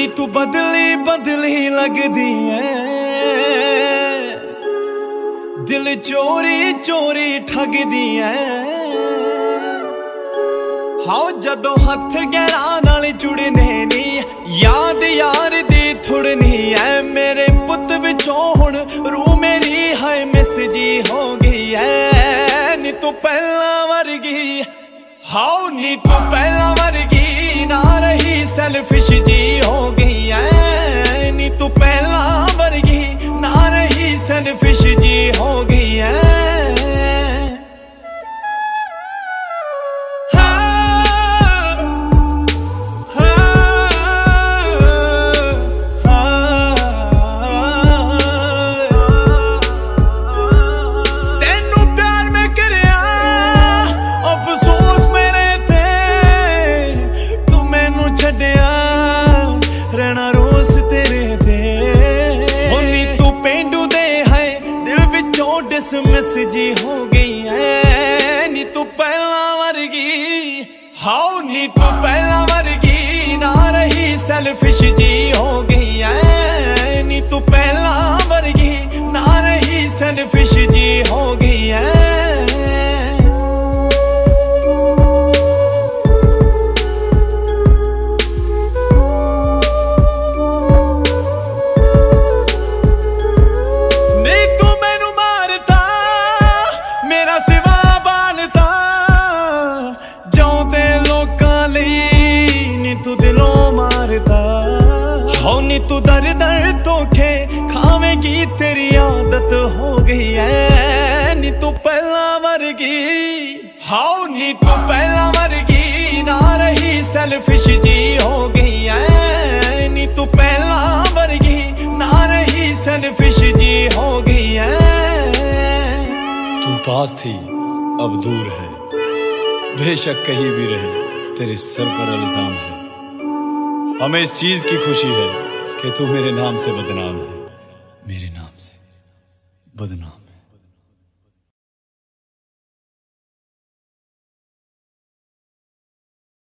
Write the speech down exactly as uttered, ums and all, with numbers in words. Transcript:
तू बदली बदली लगदी है, दिल चोरी चोरी ठगदी है। हाओ जदों हथ गैरां नाल जुड़ने नी, याद यार दी थुड़नी है। मेरे पुत विचों हुण रूह मेरी है मिस जी हो गई है। नी तू पहला वर्गी, हाओ नी तू पहला वर्गी ना रही, सेल्फिश जी हो गई है। नी तू पहला वर्गी ना रही, सेल्फिश जी हो गई है। रहना रोज तेरे दे होनी तू पेंडू दे है, दिल विचों डिसमिस जी हो गई है। नी तू पहला वर्गी, हाओ नी तू पहला वर्गी ना रही, सेल्फिश जी हो गई है। नी तू पहला वर्गी ना रही, सेल्फिश जी हो गई है। नी तू दर दर धोखे खावेगी, तेरी आदत हो गई है। नी तू पहला वर्गी, हाओ नी तू पहला वर्गी ना रही, सेल्फिश जी हो गई है। नी तू पहला वर्गी ना रही, सेल्फिश जी हो गई है। तू पास थी अब दूर है, बेशक कहीं भी रहे तेरे सर पर इल्जाम है। हमें इस चीज की खुशी है कि तू मेरे नाम से बदनाम है, मेरे नाम से बदनाम है।